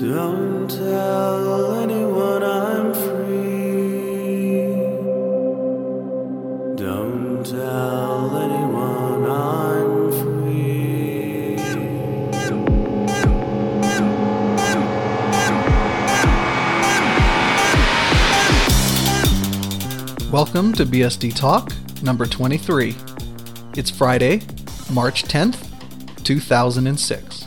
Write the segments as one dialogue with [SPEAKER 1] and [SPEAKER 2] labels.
[SPEAKER 1] Don't tell anyone I'm free. Don't tell anyone I'm free.
[SPEAKER 2] Welcome to BSD Talk, number 23. It's Friday, March 10th, 2006.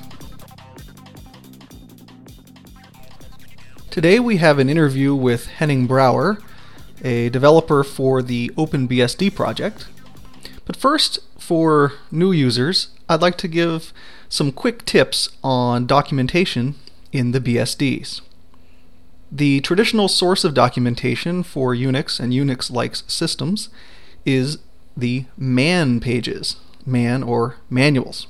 [SPEAKER 2] Today we have an interview with Henning Brouwer, a developer for the OpenBSD project. But first, for new users, I'd like to give some quick tips on documentation in the BSDs. The traditional source of documentation for Unix and Unix-like systems is the man pages, man or manuals.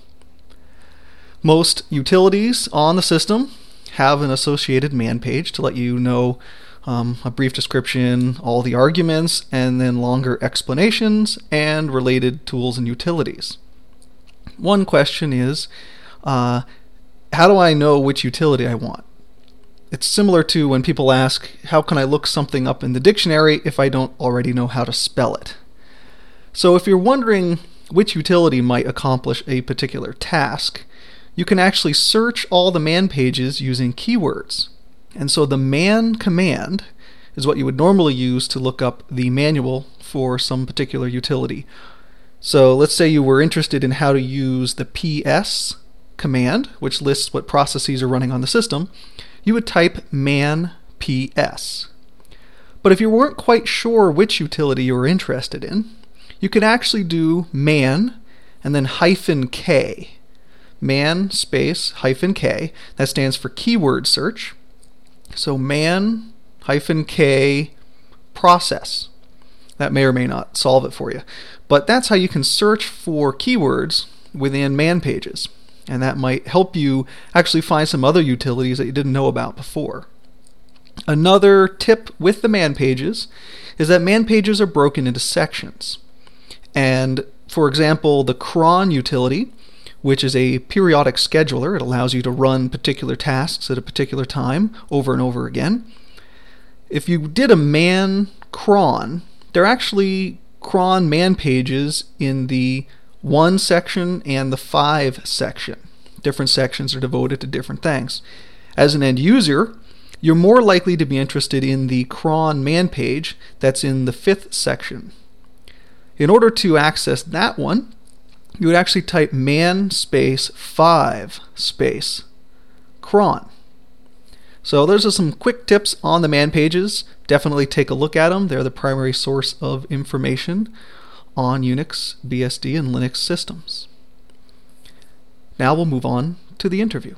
[SPEAKER 2] Most utilities on the system have an associated man page to let you know a brief description, all the arguments, and then longer explanations and related tools and utilities. One question is, how do I know which utility I want? It's similar to when people ask, how can I look something up in the dictionary if I don't already know how to spell it? So if you're wondering which utility might accomplish a particular task, you can actually search all the man pages using keywords. And so the man command is what you would normally use to look up the manual for some particular utility. So let's say you were interested in how to use the ps command, which lists what processes are running on the system. You would type man ps. But if you weren't quite sure which utility you were interested in, you could actually do man and then -k. Man space -k. That stands for keyword search. So man -k process. That may or may not solve it for you. But that's how you can search for keywords within man pages. And that might help you actually find some other utilities that you didn't know about before. Another tip with the man pages is that man pages are broken into sections. And for example, the cron utility, which is a periodic scheduler, it allows you to run particular tasks at a particular time over and over again. If you did a man cron, there are actually cron man pages in the 1 section and the 5 section. Different sections are devoted to different things. As an end user, you're more likely to be interested in the cron man page that's in the 5th section. In order to access that one, you would actually type man space 5 space cron. So those are some quick tips on the man pages. Definitely take a look at them. They're the primary source of information on Unix, BSD, and Linux systems. Now we'll move on to the interview.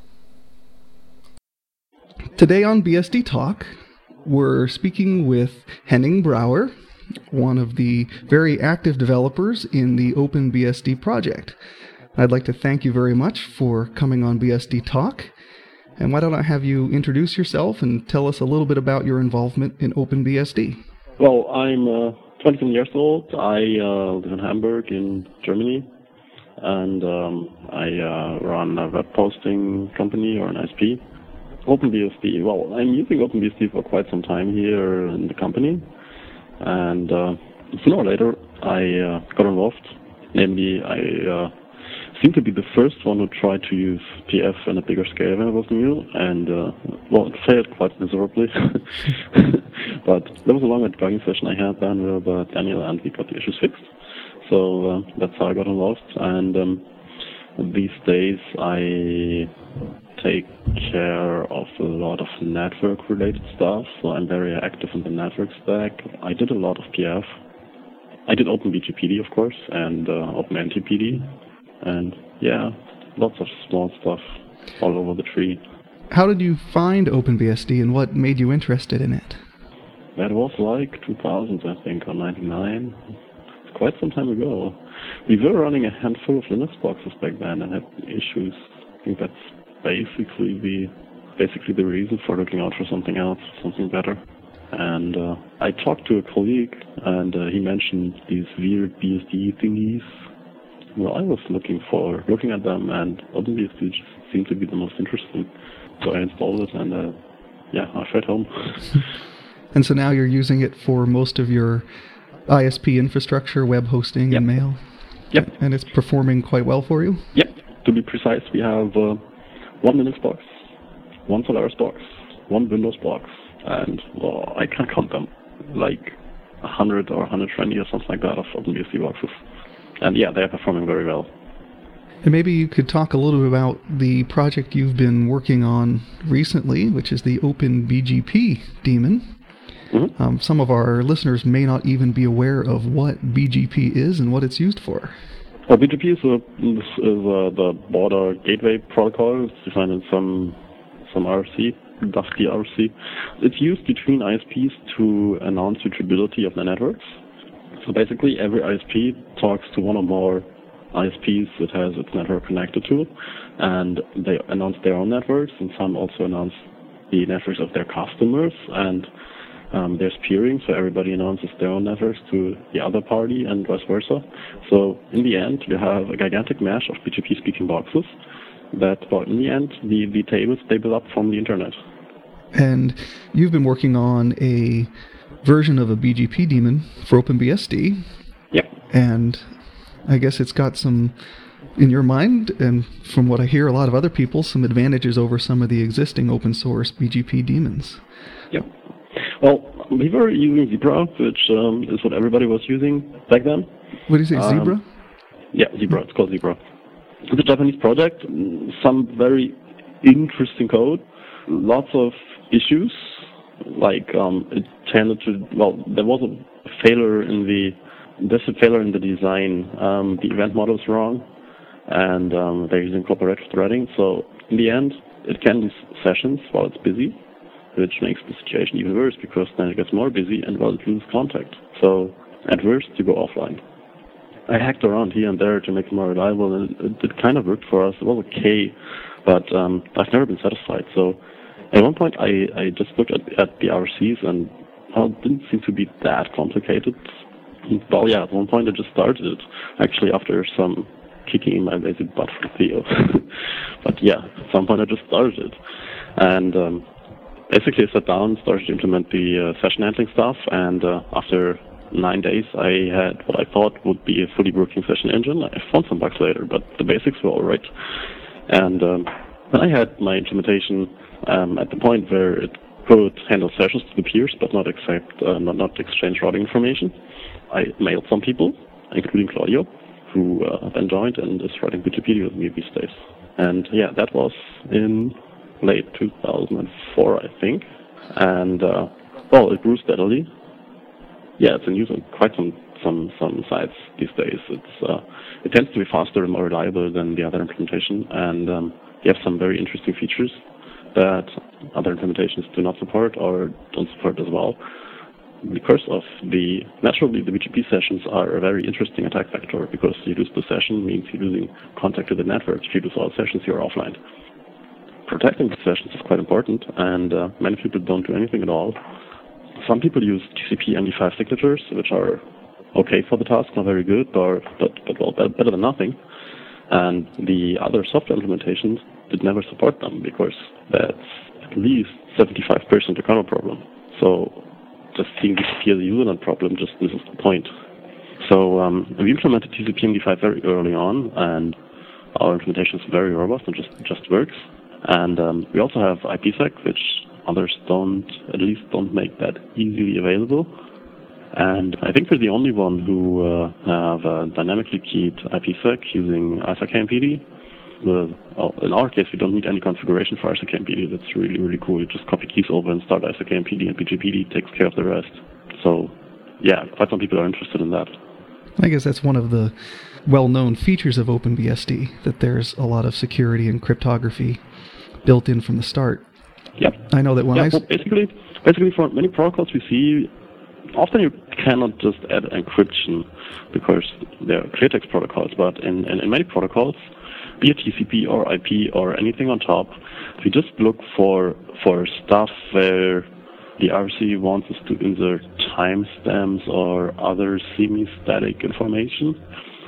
[SPEAKER 2] Today on BSD Talk, we're speaking with Henning Brouwer, one of the very active developers in the OpenBSD project. I'd like to thank you very much for coming on BSD Talk. And why don't I have you introduce yourself and tell us a little bit about your involvement in OpenBSD?
[SPEAKER 3] Well, I'm 27 years old. I live in Hamburg in Germany. And I run a web posting company or an ISP. OpenBSD. Well, I'm using OpenBSD for quite some time here in the company. And sooner or later, I got involved. Namely, I seemed to be the first one who tried to use PF on a bigger scale when it was new, and well, it failed quite miserably. But there was a long debugging session I had then with Daniel, and we got the issues fixed. So that's how I got involved. And these days, I take care of a lot of network-related stuff, so I'm very active in the network stack. I did a lot of PF. I did OpenBGPD, of course, and OpenNTPD, and yeah, lots of small stuff all over the tree.
[SPEAKER 2] How did you find OpenBSD, and what made you interested in it?
[SPEAKER 3] That was like 2000, I think, or 99. It's quite some time ago. We were running a handful of Linux boxes back then and had issues. I think that's basically the reason for looking out for something else, something better. And I talked to a colleague, and he mentioned these weird BSD thingies, I was looking at them, and OpenBSD just seemed to be the most interesting. So I installed it, and I tried home.
[SPEAKER 2] And so now you're using it for most of your ISP infrastructure, web hosting, and mail?
[SPEAKER 3] Yep.
[SPEAKER 2] And it's performing quite well for you?
[SPEAKER 3] Yep. To be precise, we have one Linux box, one Solaris box, one Windows box, and I can't count them, like 100 or 120 or something like that of OpenBSD boxes. And yeah, they are performing very well.
[SPEAKER 2] And maybe you could talk a little bit about the project you've been working on recently, which is the OpenBGP daemon.
[SPEAKER 3] Mm-hmm.
[SPEAKER 2] Some of our listeners may not even be aware of what BGP is and what it's used for.
[SPEAKER 3] Well, BGP is the border gateway protocol. It's defined in some RFC, Dusty RFC. It's used between ISPs to announce reachability of their networks. So basically, every ISP talks to one or more ISPs it has its network connected to, and they announce their own networks, and some also announce the networks of their customers, and there's peering, so everybody announces their own networks to the other party and vice versa. So in the end, you have a gigantic mesh of BGP-speaking boxes that, in the end, the tables they build up from the internet.
[SPEAKER 2] And you've been working on a version of a BGP daemon for OpenBSD.
[SPEAKER 3] Yep.
[SPEAKER 2] And I guess it's got some, in your mind, and from what I hear a lot of other people, some advantages over some of the existing open source BGP daemons.
[SPEAKER 3] Yep. Well, we were using Zebra, which is what everybody was using back then.
[SPEAKER 2] What do you say, Zebra?
[SPEAKER 3] Yeah, Zebra. It's called Zebra. It's a Japanese project. Some very interesting code. Lots of issues. Like it tended to. Well, there was a failure in the. There's a failure in the design. The event model is wrong, and they're using cooperative threading. So in the end, it can do sessions while it's busy, which makes the situation even worse because then it gets more busy and well, it loses contact. So at worst, you go offline. I hacked around here and there to make it more reliable, and it kind of worked for us. It was okay, but I've never been satisfied. So at one point, I just looked at the RCs, and it didn't seem to be that complicated. Well, yeah, at one point I just started it, actually after some kicking in my lazy butt from Theo. But yeah, at some point I just started it. And basically I sat down, started to implement the session handling stuff, and after 9 days I had what I thought would be a fully working session engine. I found some bugs later, but the basics were all right. And then I had my implementation at the point where it could handle sessions to the peers, but not exchange routing information. I mailed some people, including Claudio, who then joined and is writing BGP with me these days. And yeah, that was in late 2004, I think. And it grew steadily. Yeah, it's in use on quite some sites these days. It tends to be faster and more reliable than the other implementation, and you have some very interesting features that other implementations do not support or don't support as well. Because of naturally the BGP sessions are a very interesting attack vector, because you lose the session means you're losing contact to the network. If you lose all sessions, you're offline. Protecting the sessions is quite important, and many people don't do anything at all. Some people use TCP MD5 signatures, which are okay for the task, not very good, but better than nothing. And the other software implementations did never support them, because that's at least 75% a kernel problem. So just seeing TCP as a userland problem just misses the point. So we implemented TCP MD5 very early on, and our implementation is very robust and just works. And we also have IPsec, which others don't make that easily available. And I think we're the only one who have a dynamically keyed IPsec using ISAK-MPD. In our case, we don't need any configuration for ISAK-MPD. That's really, really cool. You just copy keys over and start ISAK-MPD, and BGPD takes care of the rest. So, yeah, quite some people are interested in that.
[SPEAKER 2] I guess that's one of the well-known features of OpenBSD, that there's a lot of security and cryptography built in from the start.
[SPEAKER 3] Yep.
[SPEAKER 2] I know that when
[SPEAKER 3] basically for many protocols we see, often you cannot just add encryption because they're clear text protocols, but in many protocols, be it TCP or IP or anything on top, we just look for stuff where the RC wants us to insert timestamps or other semi-static information.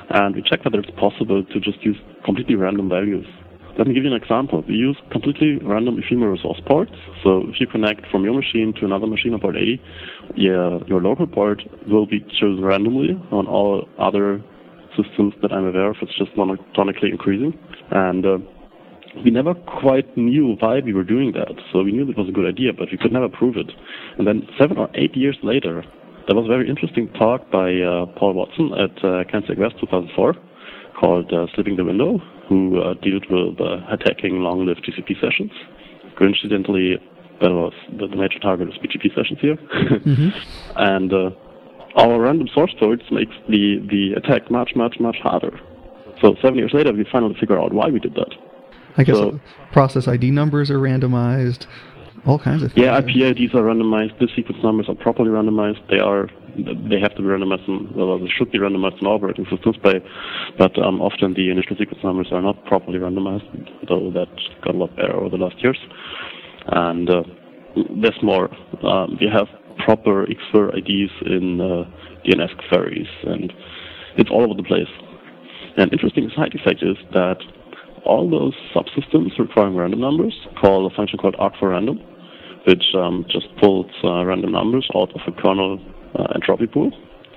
[SPEAKER 3] and we checked whether it's possible to just use completely random values. Let me give you an example. We use completely random ephemeral source ports. So if you connect from your machine to another machine on port A, your local port will be chosen randomly on all other systems that I'm aware of. It's just monotonically increasing. And we never quite knew why we were doing that. So we knew it was a good idea, but we could never prove it. And then 7 or 8 years later, there was a very interesting talk by Paul Watson at CanSec West 2004 called Slipping the Window, who dealt with attacking long-lived GCP sessions. Coincidentally, that was the major target was BGP sessions here. Mm-hmm. And our random source ports makes the attack much, much, much harder. So 7 years later, we finally figure out why we did that.
[SPEAKER 2] I guess process ID numbers are randomized, all kinds of things.
[SPEAKER 3] Yeah, IP IDs are randomized. The sequence numbers are properly randomized. They have to be randomized, well, they should be randomized in operating systems, but often the initial sequence numbers are not properly randomized, though that got a lot better over the last years. And there's more. We have proper XFIR IDs in DNS queries, and it's all over the place. An interesting side effect is that all those subsystems requiring random numbers call a function called arg4random, which just pulls random numbers out of a kernel entropy pool.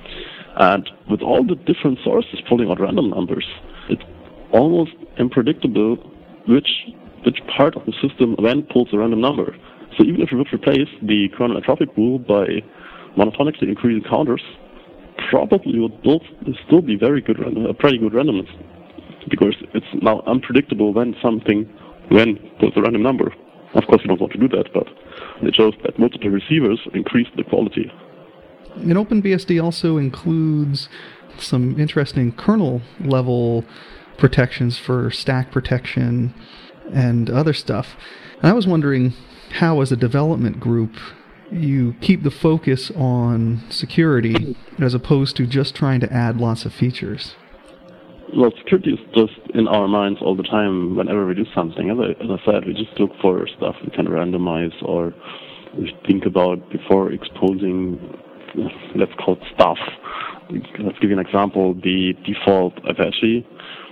[SPEAKER 3] And with all the different sources pulling out random numbers, it's almost unpredictable which part of the system when pulls a random number. So even if you would replace the kernel entropy pool by monotonically increasing counters, probably would still be pretty good randomness, because it's now unpredictable when pulls a random number. Of course, you don't want to do that, but it shows that multiple receivers increase the quality.
[SPEAKER 2] And OpenBSD also includes some interesting kernel-level protections for stack protection and other stuff. And I was wondering how, as a development group, you keep the focus on security as opposed to just trying to add lots of features.
[SPEAKER 3] Well, security is just in our minds all the time whenever we do something. As I said, we just look for stuff we can randomize or we think about before exposing, let's call it stuff. Let's give you an example. The default Apache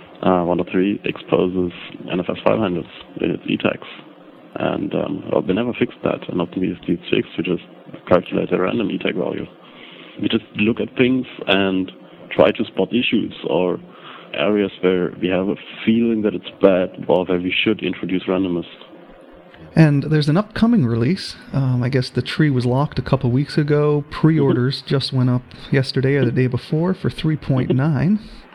[SPEAKER 3] 1.3 exposes NFS file handles in its ETAGs. And we never fixed that. And OpenBSD it's fixed. We just calculate a random ETAG value. We just look at things and try to spot issues or areas where we have a feeling that it's bad or where we should introduce randomness.
[SPEAKER 2] And there's an upcoming release. I guess the tree was locked a couple weeks ago. Pre-orders just went up yesterday or the day before for 3.9.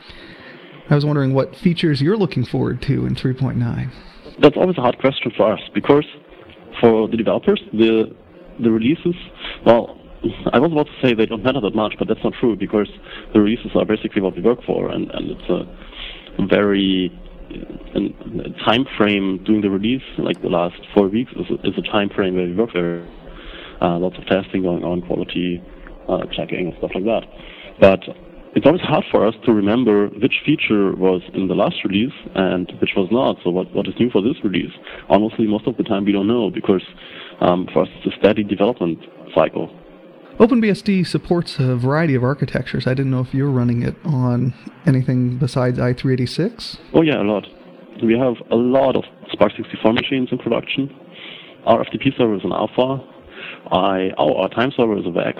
[SPEAKER 2] I was wondering what features you're looking forward to in 3.9.
[SPEAKER 3] That's always a hard question for us, because for the developers, the releases, well, I was about to say they don't matter that much, but that's not true, because the releases are basically what we work for, and it's a very time frame doing the release, like the last 4 weeks, is a time frame where we work there. Lots of testing going on, quality checking and stuff like that. But it's always hard for us to remember which feature was in the last release and which was not. So what is new for this release? Honestly, most of the time we don't know, because for us it's a steady development cycle.
[SPEAKER 2] OpenBSD supports a variety of architectures. I didn't know if you're running it on anything besides i386?
[SPEAKER 3] Oh yeah, a lot. We have a lot of Spark 64 machines in production. Our FTP server is an alpha. Our time server is a VAX.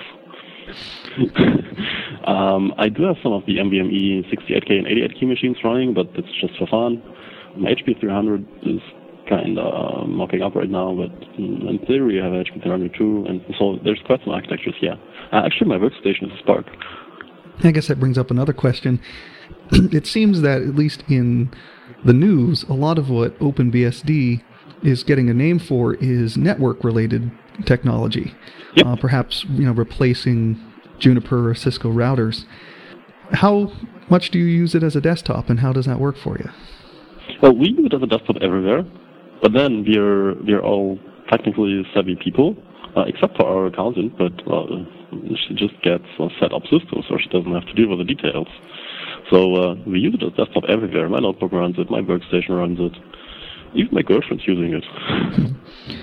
[SPEAKER 3] I do have some of the NVMe 68K and 88K machines running, but it's just for fun. My HP 300 is kind of mocking up right now, but in theory I have HP 300 too, and so there's quite some architectures, yeah. Actually, my workstation is a Spark.
[SPEAKER 2] I guess that brings up another question. It seems that, at least in the news, a lot of what OpenBSD is getting a name for is network-related technology. Yep. Perhaps replacing Juniper or Cisco routers. How much do you use it as a desktop, and how does that work for you?
[SPEAKER 3] Well, we use it as a desktop everywhere, but then we're all technically savvy people, except for our accountant, but she just gets set up systems, so she doesn't have to deal with the details. So we use it as desktop everywhere. My notebook runs it, my workstation runs it, even my girlfriend's using it.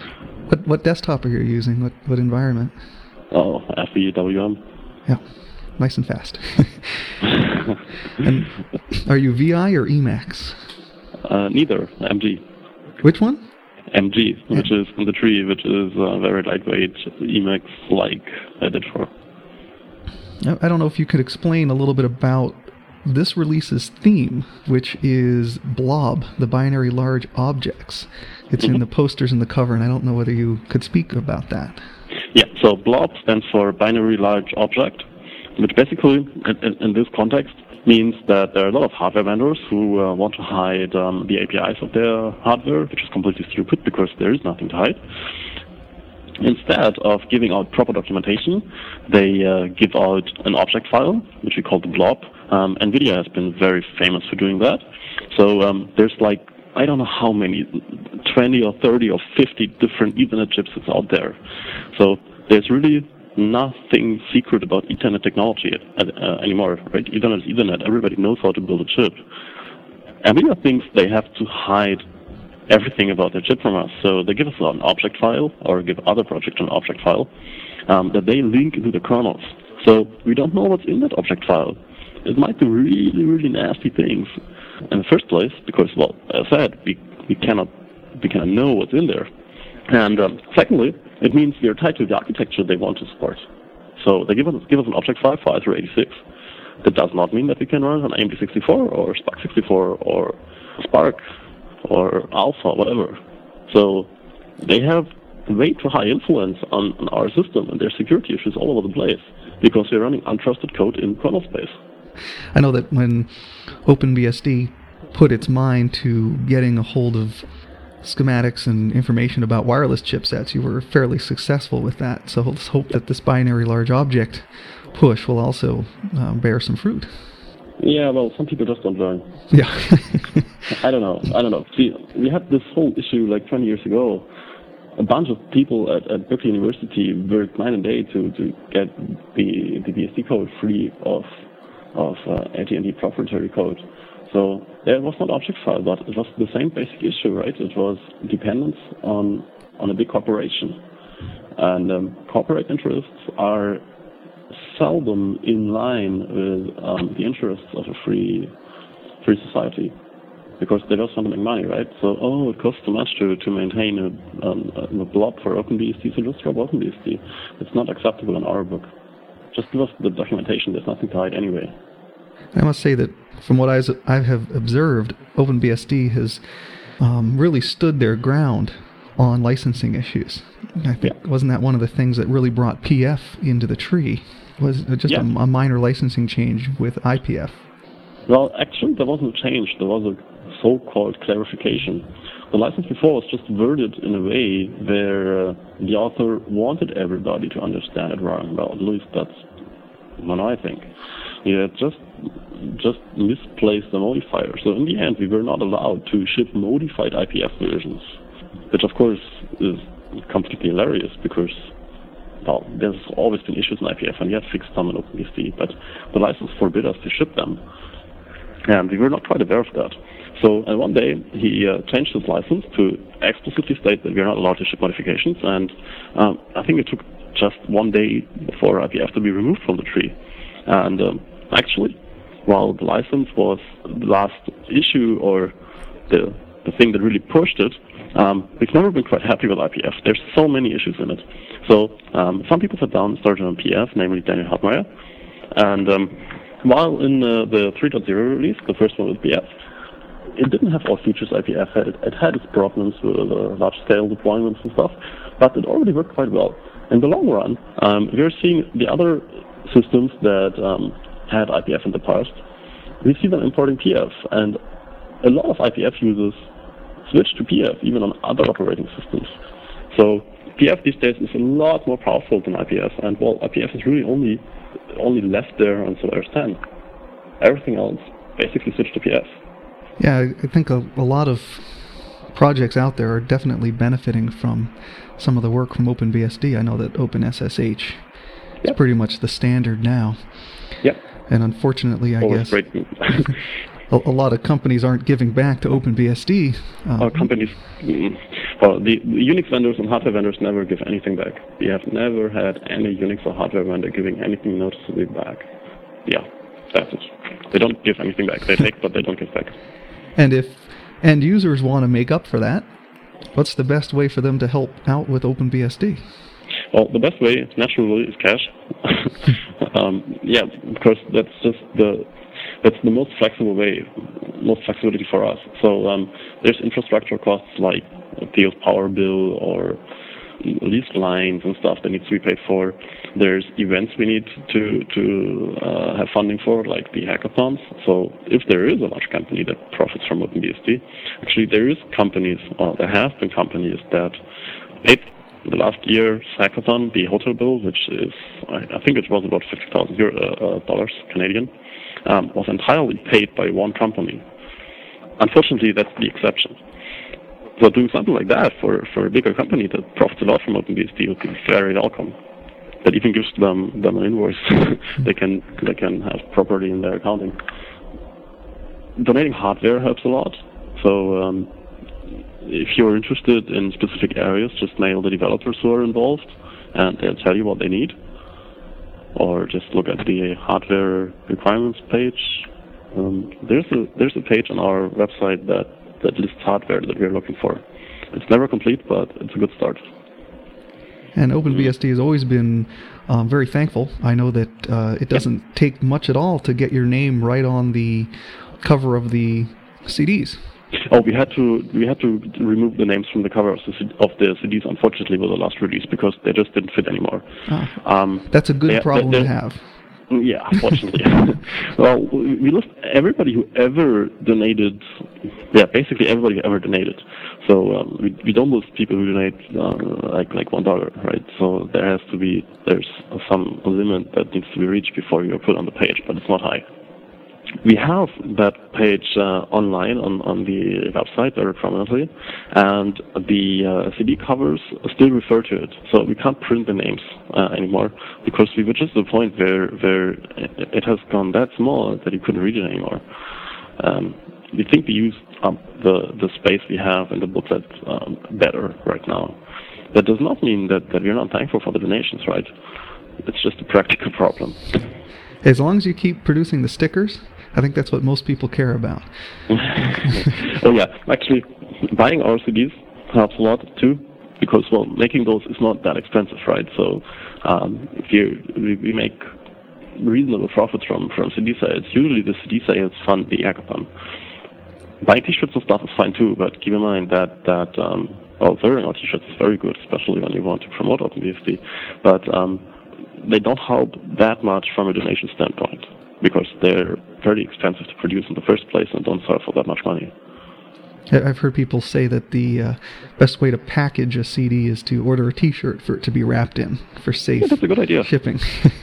[SPEAKER 2] What desktop are you using? What environment?
[SPEAKER 3] Oh, FE WM.
[SPEAKER 2] Yeah. nice and fast. And are you VI or Emacs?
[SPEAKER 3] Neither. MG.
[SPEAKER 2] Which one?
[SPEAKER 3] MG, which is in the tree, which is very lightweight, Emacs-like editor.
[SPEAKER 2] I don't know if you could explain a little bit about this release's theme, which is Blob, the binary large objects. It's in the posters and the cover, and I don't know whether you could speak about that.
[SPEAKER 3] Yeah, so Blob stands for binary large object, which basically, in this context, means that there are a lot of hardware vendors who want to hide the APIs of their hardware, which is completely stupid because there is nothing to hide. Instead of giving out proper documentation, they give out an object file, which we call the blob. NVIDIA has been very famous for doing that. So there's like, I don't know how many, 20 or 30 or 50 different Ethernet chipsets out there. So there's really nothing secret about Ethernet technology anymore, right? Ethernet is Ethernet. Everybody knows how to build a chip. NVIDIA thinks they have to hide everything about their chip from us. So they give us an object file or give other projects an object file that they link into the kernels. So we don't know what's in that object file. It might do really, really nasty things in the first place because, well, as I said, we cannot know what's in there. And secondly, it means we are tied to the architecture they want to support. So they give us an object file for i386. That does not mean that we can run on AMD64 or SPARC64 or Spark or Alpha, whatever. So they have way too high influence on our system, and there's security issues all over the place because we're running untrusted code in kernel space.
[SPEAKER 2] I know that when OpenBSD put its mind to getting a hold of schematics and information about wireless chipsets, you were fairly successful with that. So let's hope that this binary large object push will also bear some fruit.
[SPEAKER 3] Yeah, well, some people just don't learn.
[SPEAKER 2] Yeah.
[SPEAKER 3] I don't know. See, we had this whole issue like 20 years ago. A bunch of people at Berkeley University worked night and day to get the BSD code free of AT&T proprietary code. So there was not object file, but it was the same basic issue, right? It was dependence on a big corporation. And corporate interests are seldom in line with the interests of a free society, because they just want to make money, right? So, it costs too much to maintain a blob for OpenBSD, so just drop OpenBSD. It's not acceptable in our book. Just give us the documentation. There's nothing to hide anyway.
[SPEAKER 2] I must say that from what I have observed, OpenBSD has really stood their ground on licensing issues. I think wasn't that one of the things that really brought PF into the tree? Was just a minor licensing change with IPF?
[SPEAKER 3] Well, actually, there wasn't a change. There was a so-called clarification. The license before was just worded in a way where the author wanted everybody to understand it wrong. Well, at least that's what I think. Yeah, just misplaced the modifier. So in the end, we were not allowed to ship modified IPF versions, which of course is completely hilarious because, well, there's always been issues in IPF and we have fixed some in OpenBSD, but the license forbid us to ship them. And we were not quite aware of that. So one day he changed his license to explicitly state that we are not allowed to ship modifications, and I think it took just one day for IPF to be removed from the tree. And actually, while the license was the last issue or the thing that really pushed it, we've never been quite happy with IPF. There's so many issues in it. So some people sat down and started on PF, namely Daniel Hartmeier. And while in the 3.0 release, the first one with PF, it didn't have all features IPF had. It had its problems with large-scale deployments and stuff, but it already worked quite well. In the long run, we're seeing the other systems that had IPF in the past, we see them importing PF, and a lot of IPF users switch to PF even on other operating systems. So PF these days is a lot more powerful than IPF, and well, IPF is really only left there on Solaris 10. Everything else basically switched to PF.
[SPEAKER 2] Yeah, I think a lot of projects out there are definitely benefiting from some of the work from OpenBSD. I know that OpenSSH is pretty much the standard now. Yep. And unfortunately, I guess a lot of companies aren't giving back to OpenBSD.
[SPEAKER 3] Companies, well, the Unix vendors and hardware vendors never give anything back. We have never had any Unix or hardware vendor giving anything noticeably back. yeah, that's it. They don't give anything back. They take, but they don't give back.
[SPEAKER 2] And if end users want to make up for that, what's the best way for them to help out with OpenBSD?
[SPEAKER 3] Well, the best way, naturally, is cash. Yeah, because that's the most flexible way, most flexibility for us. So there's infrastructure costs like Theo's power bill or lease lines and stuff that needs to be paid for. There's events we need to have funding for, like the hackathons. So if there is a large company that profits from OpenBSD, actually there have been companies that paid the last year's hackathon, the hotel bill, which is, I think it was about $50,000 Canadian, was entirely paid by one company. Unfortunately, that's the exception. So doing something like that for a bigger company that profits a lot from OpenBSD would be very welcome. That even gives them an invoice they can have properly in their accounting. Donating hardware helps a lot. So if you're interested in specific areas, just mail the developers who are involved, and they'll tell you what they need. Or just look at the hardware requirements page. There's a page on our website that lists hardware that we're looking for. It's never complete, but it's a good start.
[SPEAKER 2] And OpenBSD has always been very thankful. I know that it doesn't take much at all to get your name right on the cover of the CDs.
[SPEAKER 3] Oh, we had to remove the names from the cover of the CDs, unfortunately, with the last release, because they just didn't fit anymore.
[SPEAKER 2] That's a good problem to have.
[SPEAKER 3] Yeah, unfortunately. Well, we list everybody who ever donated. Yeah, basically everybody who ever donated. So we don't list people who donate like $1, right? So there's some limit that needs to be reached before you're put on the page, but it's not high. We have that page online on the website very prominently, and the CD covers still refer to it. So we can't print the names anymore because we reached the point where it has gone that small that you couldn't read it anymore. We think we use up the space we have in the booklet better right now. That does not mean that we're not thankful for the donations, right? It's just a practical problem.
[SPEAKER 2] As long as you keep producing the stickers, I think that's what most people care about.
[SPEAKER 3] Oh yeah, actually, buying our CDs helps a lot too, because making those is not that expensive, right? So we make reasonable profits from CD sales. Usually the CD sales fund the hackathon. Buying T-shirts and stuff is fine too, but keep in mind that wearing our T-shirts is very good, especially when you want to promote OpenBSD. But they don't help that much from a donation standpoint, because they're very expensive to produce in the first place and don't sell for that much money.
[SPEAKER 2] I've heard people say that the best way to package a CD is to order a T-shirt for it to be wrapped in for safe
[SPEAKER 3] that's a good idea.
[SPEAKER 2] Shipping.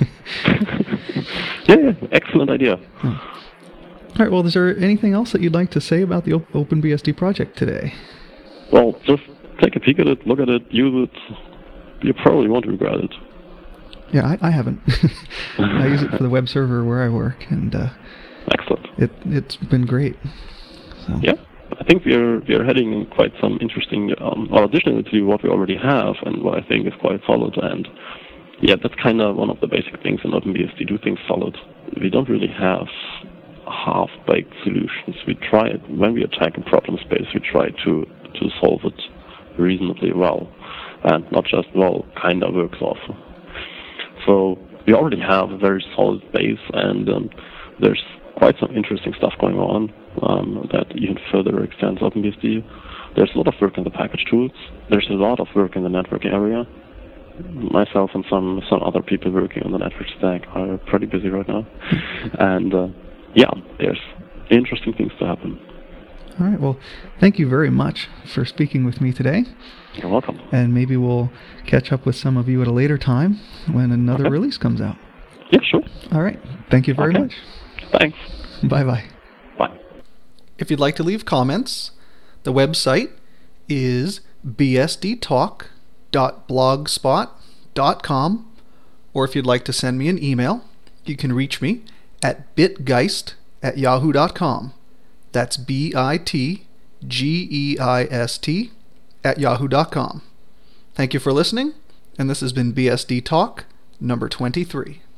[SPEAKER 3] Yeah, excellent idea.
[SPEAKER 2] All right, well, is there anything else that you'd like to say about the OpenBSD project today?
[SPEAKER 3] Well, just take a peek at it, look at it, use it. You probably won't regret it.
[SPEAKER 2] Yeah, I haven't. I use it for the web server where I work, and
[SPEAKER 3] excellent.
[SPEAKER 2] It's been great. So.
[SPEAKER 3] Yeah, I think we are heading in quite some interesting, additionally to what we already have, and what I think is quite solid. And yeah, that's kind of one of the basic things in OpenBSD. Do things solid. We don't really have half-baked solutions. We try it when we attack a problem space. We try to solve it reasonably well, and not just kind of works off. So we already have a very solid base, and there's quite some interesting stuff going on that even further extends OpenBSD. There's a lot of work in the package tools. There's a lot of work in the network area. Myself and some other people working on the network stack are pretty busy right now. And there's interesting things to happen.
[SPEAKER 2] All right, well, thank you very much for speaking with me today.
[SPEAKER 3] You're welcome.
[SPEAKER 2] And maybe we'll catch up with some of you at a later time when another release comes out.
[SPEAKER 3] Yeah, sure.
[SPEAKER 2] All right. Thank you very much.
[SPEAKER 3] Thanks.
[SPEAKER 2] Bye-bye.
[SPEAKER 3] Bye.
[SPEAKER 2] If you'd like to leave comments, the website is bsdtalk.blogspot.com, or if you'd like to send me an email, you can reach me at bitgeist@yahoo.com. That's bitgeist@yahoo.com. Thank you for listening, and this has been BSD Talk number 23.